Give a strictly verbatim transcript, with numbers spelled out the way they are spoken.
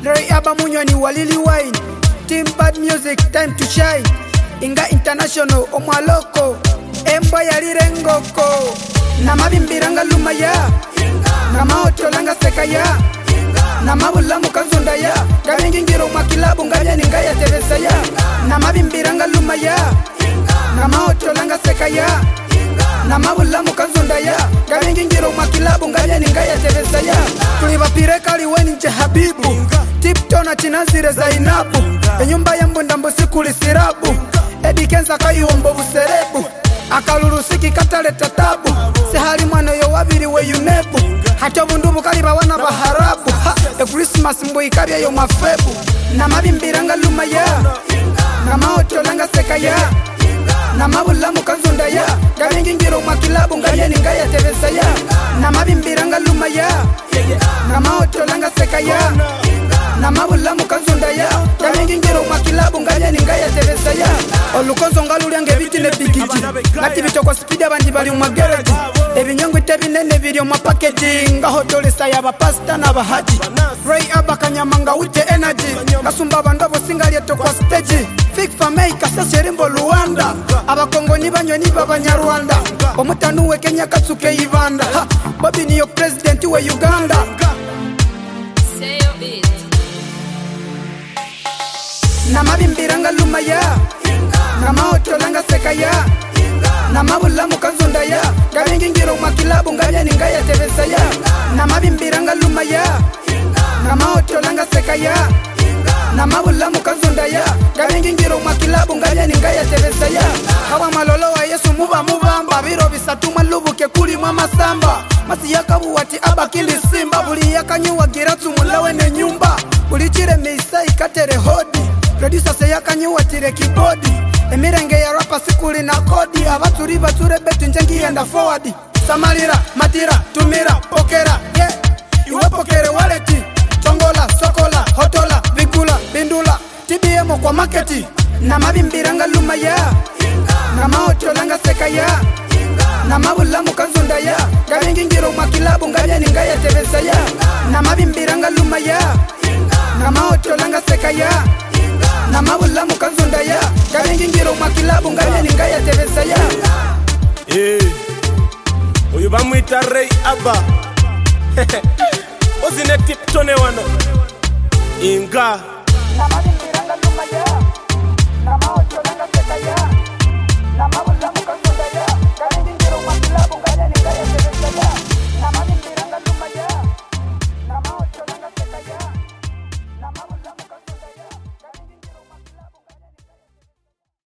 Ray Aba munywani wa Lily Wine. Team Bad Music, time to shine. Inga International, omwaloko. Emba ya lirengoko. Namabimbiranga lumaya. Namaotolanga sekaya. Namabulamu kanzunda ya. Gabengi ngiro makilabu ngabya ningaya tebesa ya. Namabimbiranga lumaya. Namaotolanga sekaya. Namabulamu kanzunda ya. Gabengi ngiro makilabu ngabya ningaya tebesa ya. Tulibapireka liweni nje Habibu. Tiptona chinazire Zainabu. Enyumba ya mbunda mbusi kulisirabu. Edi kenza kayuombo buserebu. Akalurusiki kataleta tabu. Sehali mwana yo wabiri we yunebu. Hacho bundubu kaliba wana baharabu. Ha, e Christmas mbu ikabya yo mafebu. Namabimbiranga lumaya. Namaotolanga sekaya. Namabulamu kanzunda ya. Gabengi ngiro makilabu ngabya ningaya tebesa ya. Namabimbiranga lumaya. Namaotolanga sekaya. Namabulamu kanzunda ya. Gabengi ngiro makilabu ngabya ningaya tebesa ya. Olukonzo ngalulyange bitine bigiji. Ngati bitoko speed abandi bali mu garage. Ebinyongo tebinene biri mu packaging. Ngahotolesa ya bapasta na bahaji. Ray Aba kanyamanga ute energy. Kasumba bandobo singali eto kwa stage. Fik famei kasashe rimbo Luanda. Abakongo ni banyoni babanyarwanda. Omutanuwe Kenya katsuke Ivanda. Ha, Bobby niyo president we Uganda. Say your bit. Namabimbiranga lumaya. Namaotolanga sekaya. Namabulamu kanzunda ya. Gabengi ngiro makilabu ngabya ningaya tebesa ya. Namabimbiranga lumaya. Namaotolanga sekaya. Namabulamu kanzunda ya. Gabengi ngiro makilabu ngabya ningaya tebesa ya. Hawa malolo wa Yesu muba mubamba. Biro bisatu malubuke kuli mwa masamba. Masi yakabu wati abakili simba. Buli yakanyuwa giratsu mulawe ne nyumba. Buli chire meisa ikatere hodi. Producer se yakanyuwa tire kibodi. Emirenge ya rapa sikuli na kodi. Abaturi bature betu njengi enda forward. Samalira, matira, tumira, pokera, yeah. Iwe pokere waleti. Chongola, sokola, hotola, vigula, bindula. T B M kwa marketi. Namabimbiranga lumaya. Namaotolanga sekaya. Namabulamu kanzunda ya. Gabengi ngiro makilabu ngabya ningaya tebesa ya. Namabimbiranga lumaya. Namaotolanga sekaya. Namabulamu kanzunda ya. Gabengi ngiro makilabu ngabya ningaya tebesa ya. Eh, oyu bamwita Ray Aba. Ozine tiptone wano. Inga Namabimbiranga lumaya. Namaotolanga sekaya. Namabu